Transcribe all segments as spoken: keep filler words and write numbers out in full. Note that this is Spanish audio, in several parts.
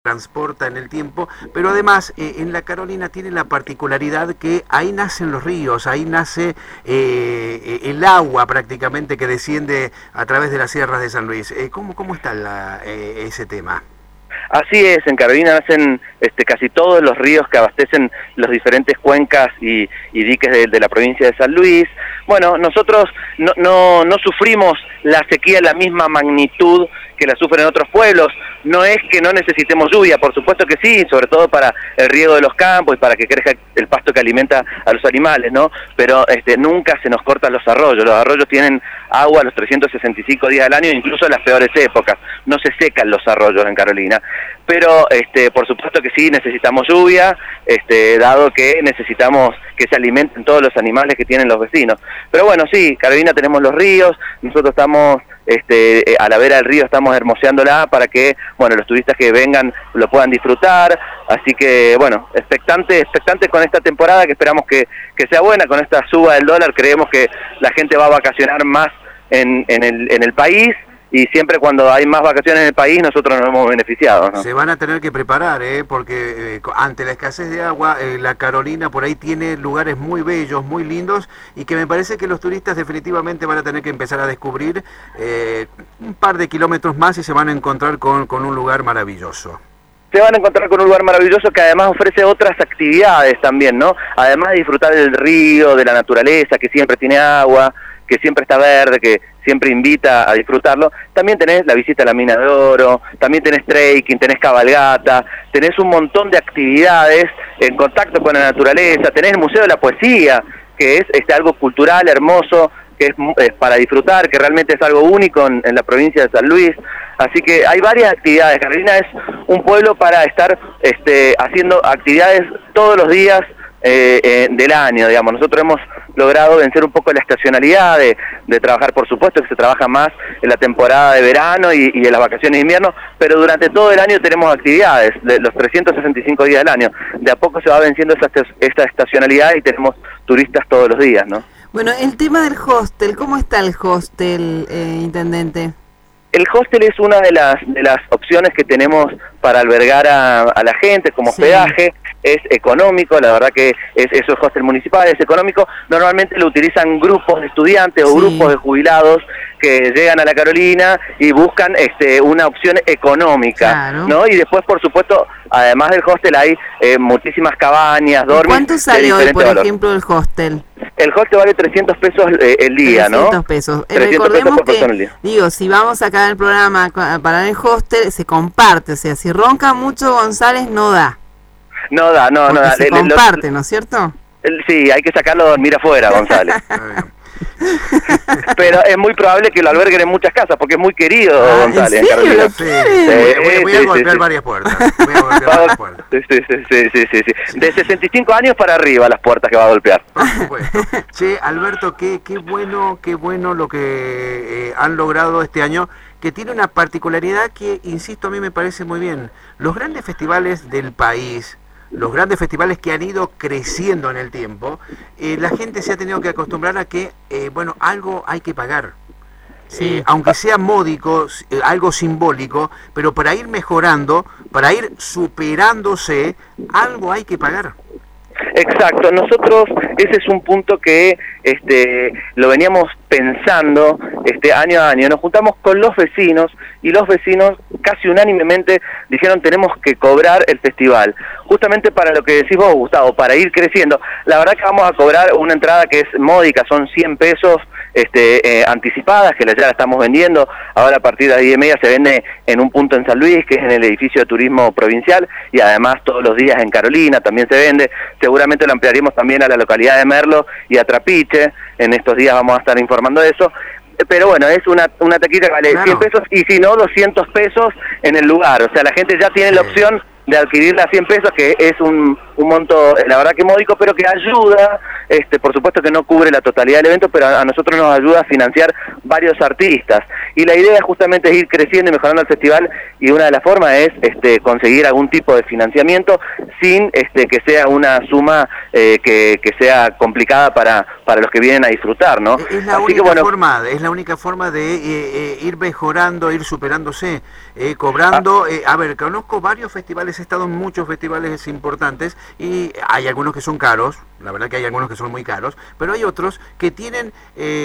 transporta en el tiempo, pero además eh, en la Carolina tiene la particularidad que ahí nacen los ríos, ahí nace eh, el agua prácticamente que desciende a través de las sierras de San Luis. Eh, ¿cómo, cómo está la, eh, ese tema? Así es, en Carolina nacen este, casi todos los ríos que abastecen los diferentes cuencas y, y diques de, de la provincia de San Luis. Bueno, nosotros no, no, no sufrimos la sequía en la misma magnitud que la sufren otros pueblos. No es que no necesitemos lluvia, por supuesto que sí, sobre todo para el riego de los campos y para que crezca el pasto que alimenta a los animales, ¿no? Pero este, nunca se nos cortan los arroyos. Los arroyos tienen agua los trescientos sesenta y cinco días del año, incluso en las peores épocas. No se secan los arroyos en Carolina. Pero este, por supuesto que sí, necesitamos lluvia, este, dado que necesitamos que se alimenten todos los animales que tienen los vecinos. Pero bueno, sí, Carolina tenemos los ríos, nosotros estamos... Este, a la vera del río estamos hermoseándola para que, bueno, los turistas que vengan lo puedan disfrutar, así que, bueno, expectantes expectante con esta temporada que esperamos que, que sea buena, con esta suba del dólar, creemos que la gente va a vacacionar más en, en, el, en el país, y siempre cuando hay más vacaciones en el país nosotros nos hemos beneficiado, ¿no? Se van a tener que preparar, ¿eh? Porque eh, ante la escasez de agua, eh, la Carolina por ahí tiene lugares muy bellos, muy lindos, y que me parece que los turistas definitivamente van a tener que empezar a descubrir eh, un par de kilómetros más y se van a encontrar con, con un lugar maravilloso. Se van a encontrar con un lugar maravilloso que además ofrece otras actividades también, ¿no? Además de disfrutar del río, de la naturaleza, que siempre tiene agua, que siempre está verde, que siempre invita a disfrutarlo, también tenés la visita a la mina de oro, también tenés trekking, tenés cabalgata, tenés un montón de actividades en contacto con la naturaleza, tenés el Museo de la Poesía, que es este, algo cultural, hermoso, que es, es para disfrutar, que realmente es algo único en, en la provincia de San Luis. Así que hay varias actividades. Carolina es un pueblo para estar este, haciendo actividades todos los días eh, eh, del año, digamos. Nosotros hemos logrado vencer un poco la estacionalidad de, de trabajar, por supuesto que se trabaja más en la temporada de verano y, y en las vacaciones de invierno, pero durante todo el año tenemos actividades, de los trescientos sesenta y cinco días del año. De a poco se va venciendo esa, esta estacionalidad y tenemos turistas todos los días, ¿no? Bueno, el tema del hostel, ¿cómo está el hostel, eh, intendente? El hostel es una de las de las opciones que tenemos para albergar a, a la gente como Sí. hospedaje. Es económico, la verdad que es, eso es hostel municipal, es económico. Normalmente lo utilizan grupos de estudiantes o Sí. grupos de jubilados que llegan a la Carolina y buscan este una opción económica, Claro. ¿no? Y después, por supuesto, además del hostel hay eh, muchísimas cabañas, dormis. ¿Cuánto de sale hoy, diferente por valor. ejemplo, el hostel? El hostel vale trescientos pesos eh, el día, ¿no? trescientos pesos. Eh, trescientos pesos Recordemos por persona al que, día. digo, si vamos acá en el programa co- para el hostel, se comparte. O sea, si ronca mucho González, no da. No da, no, Porque no da. se Le- le- lo- comparte, ¿no es cierto? el- sí, hay que sacarlo a dormir afuera, González. Está bien. Pero es muy probable que lo alberguen en muchas casas, porque es muy querido, Ah, González, ¿en en serio? Carolina. ¿Lo Sí, quiere? voy, voy- voy a Sí, golpear sí, sí. varias puertas. Voy a golpear varias puertas. Sí, sí, sí, sí, sí, sí, sí. De sesenta y cinco años para arriba las puertas que va a golpear. Por supuesto. Che, Alberto, qué, qué bueno, qué bueno lo que eh, han logrado este año, que tiene una particularidad que, insisto, a mí me parece muy bien. Los grandes festivales del país, los grandes festivales que han ido creciendo en el tiempo, eh, la gente se ha tenido que acostumbrar a que, eh, bueno, algo hay que pagar. Sí. Eh, aunque sea módico, eh, algo simbólico, pero para ir mejorando, para ir superándose, algo hay que pagar. Exacto, nosotros ese es un punto que este lo veníamos pensando este año a año. Nos juntamos con los vecinos y los vecinos casi unánimemente dijeron tenemos que cobrar el festival. Justamente para lo que decís vos, Gustavo, para ir creciendo. La verdad que vamos a cobrar una entrada que es módica, son cien pesos este, eh, anticipadas, que ya la estamos vendiendo. Ahora a partir de las diez y media se vende en un punto en San Luis, que es en el edificio de turismo provincial, y además todos los días en Carolina también se vende. Seguramente lo ampliaremos también a la localidad de Merlo y a Trapiche. En estos días vamos a estar informando de eso. Pero bueno, es una una taquita que vale Claro. cien pesos y si no, doscientos pesos en el lugar. O sea, la gente ya tiene la Sí. opción de adquirirla a cien pesos, que es un, un monto, la verdad que módico, pero que ayuda, este, por supuesto que no cubre la totalidad del evento, pero a, a nosotros nos ayuda a financiar varios artistas. Y la idea justamente es ir creciendo y mejorando el festival, y una de las formas es este, conseguir algún tipo de financiamiento sin este, que sea una suma eh, que, que sea complicada para, para los que vienen a disfrutar, ¿no? Es la, Así única, que, bueno, forma, es la única forma de eh, eh, ir mejorando, ir superándose, eh, cobrando. Eh, a ver, conozco varios festivales, he estado en muchos festivales importantes y hay algunos que son caros, la verdad que hay algunos que son muy caros, pero hay otros que tienen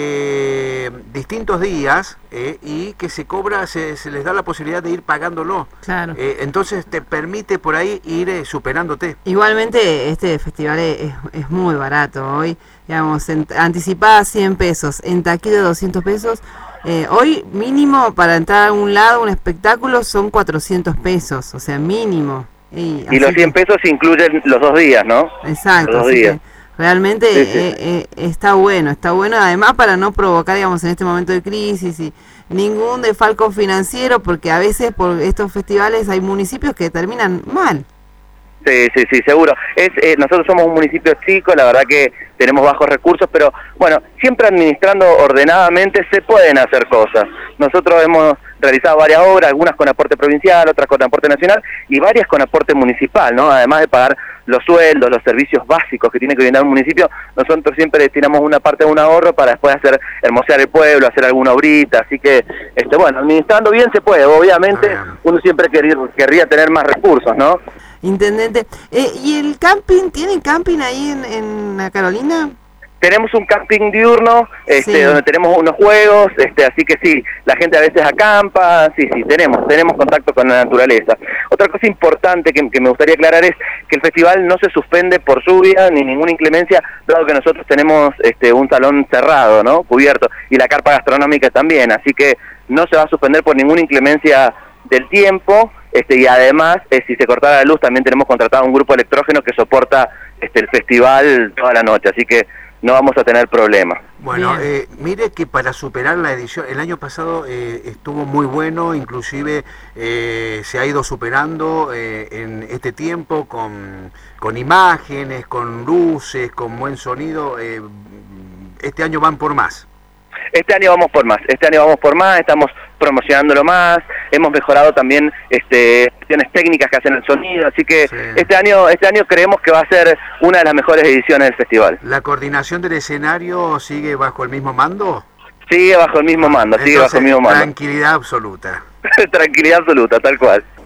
eh, distintos días eh, y que se cobra, se, se les da la posibilidad de ir pagándolo. Claro. Eh, entonces te permite por ahí ir eh, superándote. Igualmente este festival es, es muy barato hoy, digamos, en, anticipada cien pesos, en taquilla doscientos pesos. Eh, hoy mínimo para entrar a un lado, un espectáculo, son cuatrocientos pesos, o sea, mínimo. Y, y los cien pesos incluyen los dos días, ¿no? Exacto, los dos así días. que realmente Sí, sí. Eh, eh, está bueno, está bueno, además para no provocar, digamos, en este momento de crisis y ningún desfalco financiero, porque a veces por estos festivales hay municipios que terminan mal. Sí, sí, sí, seguro. Es, eh, nosotros somos un municipio chico, la verdad que tenemos bajos recursos, pero bueno, siempre administrando ordenadamente se pueden hacer cosas. Nosotros hemos realizado varias obras, algunas con aporte provincial, otras con aporte nacional y varias con aporte municipal, ¿no? Además de pagar los sueldos, los servicios básicos que tiene que brindar un municipio, nosotros siempre destinamos una parte de un ahorro para después hacer hermosear el pueblo, hacer alguna obrita, así que, este, bueno, administrando bien se puede, obviamente uno siempre querría, querría tener más recursos, ¿no? Intendente, eh, ¿y el camping, tienen camping ahí en, en la Carolina? Tenemos un camping diurno, este, Sí. donde tenemos unos juegos, este, así que sí, la gente a veces acampa, sí, sí, tenemos, tenemos contacto con la naturaleza. Otra cosa importante que, que me gustaría aclarar es que el festival no se suspende por lluvia ni ninguna inclemencia, dado que nosotros tenemos este, un salón cerrado, ¿no? Cubierto, y la carpa gastronómica también, así que no se va a suspender por ninguna inclemencia del tiempo. Este, y además, eh, si se cortara la luz, también tenemos contratado un grupo electrógeno que soporta este, el festival toda la noche, así que no vamos a tener problemas. Bueno, eh, mire que para superar la edición, el año pasado eh, estuvo muy bueno, inclusive eh, se ha ido superando eh, en este tiempo con, con imágenes, con luces, con buen sonido. Eh, este año van por más. Este año vamos por más, este año vamos por más, estamos promocionándolo más, hemos mejorado también este, cuestiones técnicas que hacen el sonido, así que sí. este año este año creemos que va a ser una de las mejores ediciones del festival. ¿La coordinación del escenario sigue bajo el mismo mando? Sigue bajo el mismo mando, Entonces, sigue bajo el mismo mando. Tranquilidad absoluta. Tranquilidad absoluta, tal cual.